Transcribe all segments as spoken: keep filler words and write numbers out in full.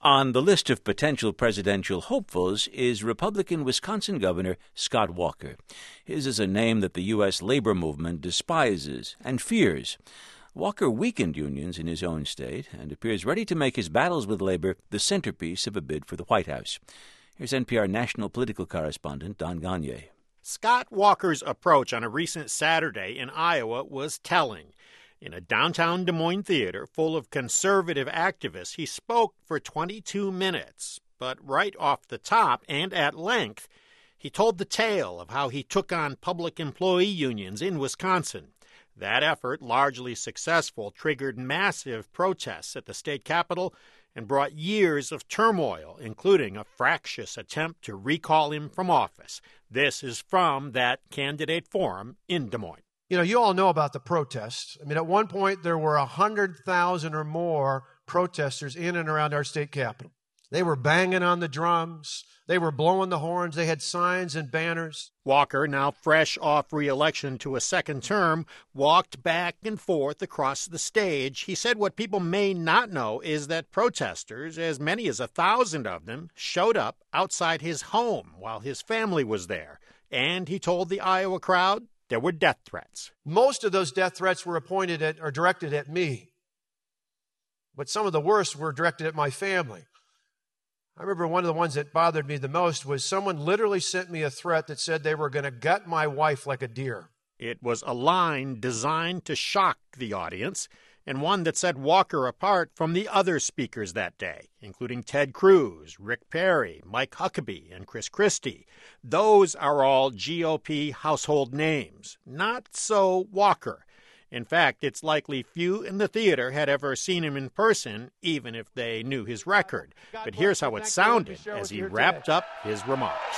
On the list of potential presidential hopefuls is Republican Wisconsin Governor Scott Walker. His is a name that the U S labor movement despises and fears. Walker weakened unions in his own state and appears ready to make his battles with labor the centerpiece of a bid for the White House. Here's N P R national political correspondent Don Gagné. Scott Walker's approach on a recent Saturday in Iowa was telling. In a downtown Des Moines theater full of conservative activists, he spoke for twenty-two minutes. But right off the top and at length, he told the tale of how he took on public employee unions in Wisconsin. That effort, largely successful, triggered massive protests at the state capitol and brought years of turmoil, including a fractious attempt to recall him from office. This is from that candidate forum in Des Moines. You know, you all know about the protests. I mean, at one point, there were one hundred thousand or more protesters in and around our state capitol. They were banging on the drums. They were blowing the horns. They had signs and banners. Walker, now fresh off re-election to a second term, walked back and forth across the stage. He said what people may not know is that protesters, as many as a thousand of them, showed up outside his home while his family was there. And he told the Iowa crowd there were death threats. Most of those death threats were appointed at or directed at me. But some of the worst were directed at my family. I remember one of the ones that bothered me the most was someone literally sent me a threat that said they were going to gut my wife like a deer. It was a line designed to shock the audience, and one that set Walker apart from the other speakers that day, including Ted Cruz, Rick Perry, Mike Huckabee, and Chris Christie. Those are all G O P household names. Not so Walker. In fact, it's likely few in the theater had ever seen him in person, even if they knew his record. But here's how it sounded as he wrapped up his remarks.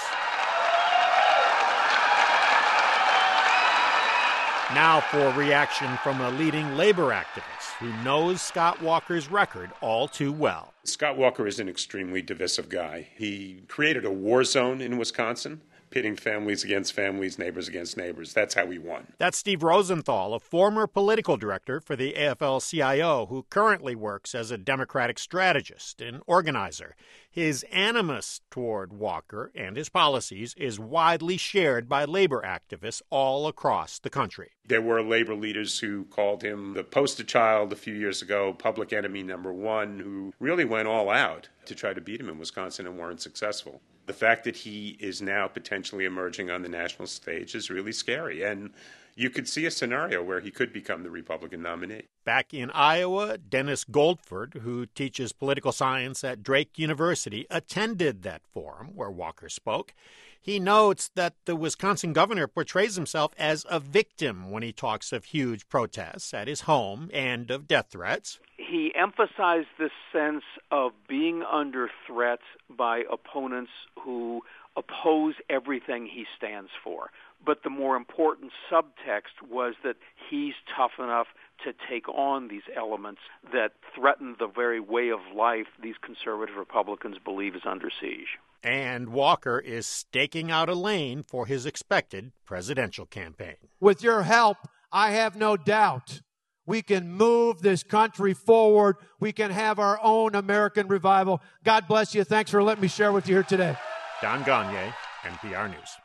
Now for reaction from a leading labor activist who knows Scott Walker's record all too well. Scott Walker is an extremely divisive guy. He created a war zone in Wisconsin, pitting families against families, neighbors against neighbors. That's how he won. That's Steve Rosenthal, a former political director for the A F L C I O, who currently works as a Democratic strategist and organizer. His animus toward Walker and his policies is widely shared by labor activists all across the country. There were labor leaders who called him the poster child a few years ago, public enemy number one, who really went all out to try to beat him in Wisconsin and weren't successful. The fact that he is now potentially emerging on the national stage is really scary, and you could see a scenario where he could become the Republican nominee. Back in Iowa, Dennis Goldford, who teaches political science at Drake University, attended that forum where Walker spoke. He notes that the Wisconsin governor portrays himself as a victim when he talks of huge protests at his home and of death threats. He emphasized this sense of being under threat by opponents who oppose everything he stands for. But the more important subtext was that he's tough enough to take on these elements that threaten the very way of life these conservative Republicans believe is under siege. And Walker is staking out a lane for his expected presidential campaign. With your help, I have no doubt we can move this country forward. We can have our own American revival. God bless you. Thanks for letting me share with you here today. Don Gagné, N P R News.